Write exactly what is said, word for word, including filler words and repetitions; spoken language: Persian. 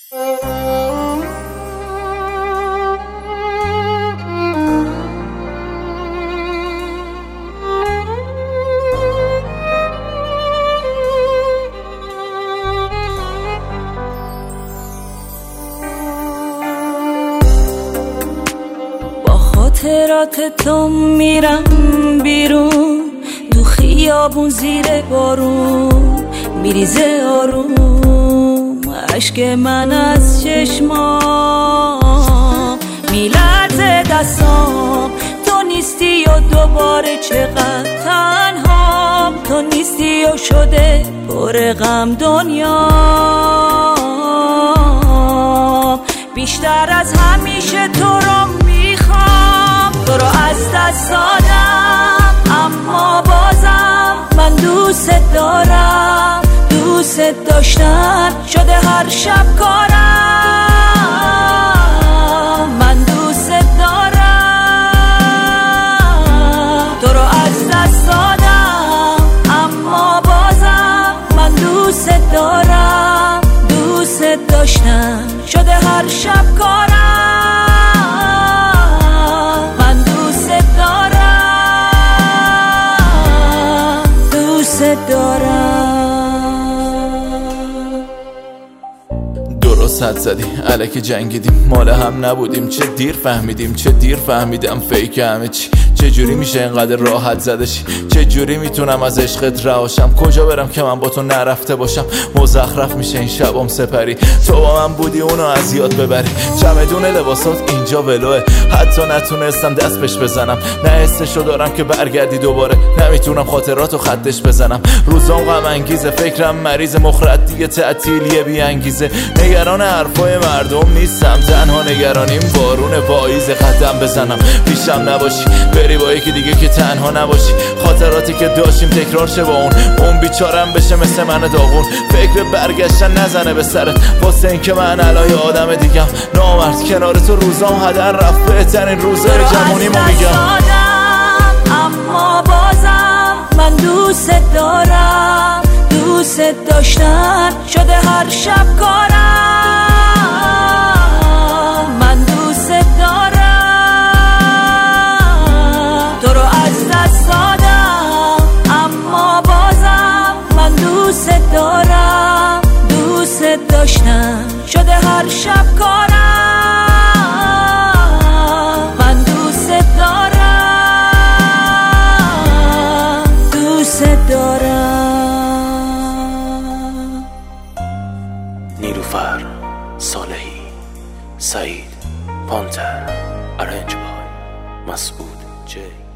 خاطرات تو میرم بیرون، تو خیابون زیر بارون میریزه آروم، عشق من از چشمام میلرزه دستام. تو نیستی و دوباره چقدر تنهام، تو نیستی و شده پر غم دنیا. بیشتر از همیشه تو رو میخوام، تو رو از دست دادم اما بازم من دوست دارم. دوست داشتن شده هر شب کارم، من دوست دارم. تو رو از دست دادم اما بازم من دوست دارم. دوست داشتن شده هر شب کارم، من دوست دارم. دوست دارم. درست حد زدی الکی جنگیدیم، مال هم نبودیم. چه دیر فهمیدیم، چه دیر فهمیدم فیک همه چی. چه جوری میشه اینقدر راحت زدشی؟ چه جوری میتونم از عشقت رهاشم؟ کجا برم که من با تو نرفته باشم؟ مزخرف میشه این شبام سپری، تو با من بودی اونو از یاد ببری. چمدون لباسات اینجا ولوه، حتی نتونستم دست بهش بزنم. نه حسشو دارم که برگردی دوباره، نمیتونم خاطراتو خطش بزنم. روزام غم انگیزه، فکرم مریض، مخرد دیگه تعطیلیه بی انگیزه. نگران حرفای مردم نیستم، تنها نگرانیم بارون پاییز. قدم بزنم پیشم نباشی، بری با یکی دیگه که تنها نباشی. خاطراتی که داشتیم تکرار شه با اون، اون بیچارم بشه مثل من داغون. فکر برگشتن نزنه به سرت، واسه این که من علای آدم دیگم نامرد. کنار تو روزام هدر رفت، بهترین روزای جوونیمو میگم. اما بازم من دوست دارم. دوست داشتن شده هر شب کارم، من دوست دارم. تو رو از دست دادم اما بازم من دوست دارم. دوست داشتن شده هر شب کارم، من دوست دارم. دوست دارم. نیلوفر صالحی، سعید پانتر، ارنج بای مسعود جی.